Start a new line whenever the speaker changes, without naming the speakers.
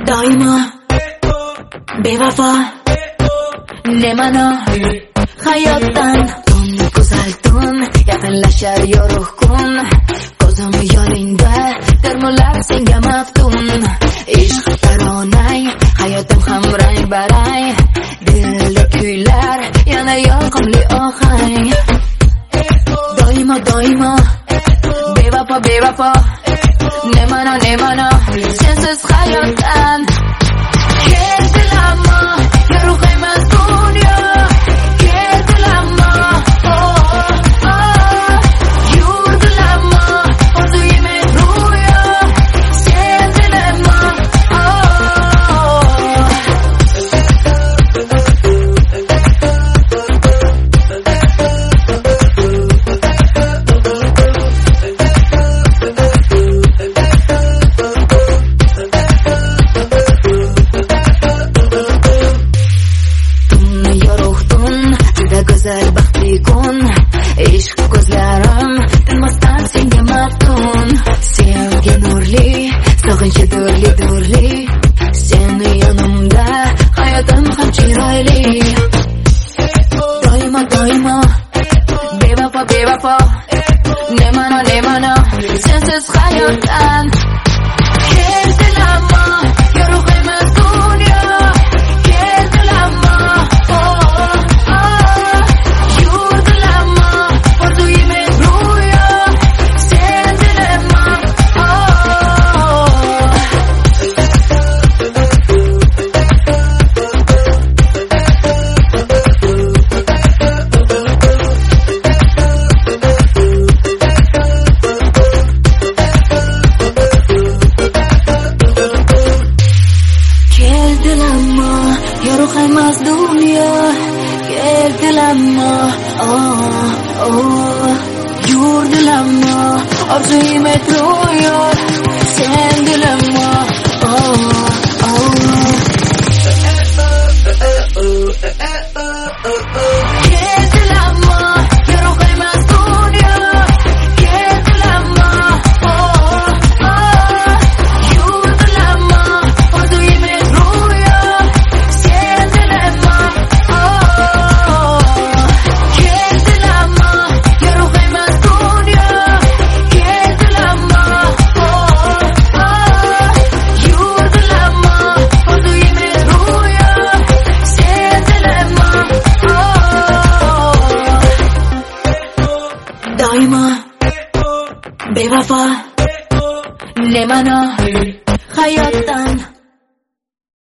doimo bevafo ne ma'no hayotdan. Tun go'zal tun yaqinlashar yorug' kun, ko'zim yoningda termular senga maftun. Ishq taronang hayotim ham rang barang, dilda kuylar yana yoqimli ohang. Doimo doimo bevafo ne ma'no sensiz hayotdan. Keldi ammo yorug' emas dunyo, keldi ammo yurdi ammo orzuyim ro'yo, sendin ammo go'zal baxtli kun. Ishq ko'zlarim tinmasdan senga maftun. Sevgi nurli, sog'inchi durli, seni yonimda hayotim ham chiroyli. Doimo bevafo ne ma'no sensiz hayotdan. Keldi ammo yorug' emas dunyo, keldi ammo yorug' emas dunyo, keldi ammo yurdi ammo orzuyim ro'yo, sendin ammo keldi ammo yorug' emas dunyo, keldi ammo yurdi ammo orzuyim ro'yo, sendin ammo keldi ammo yorug' emas dunyo, keldi ammo yurdi ammo orzuyim ro'yo, sendin ammo doimo bevafo ne ma'no hayotdan.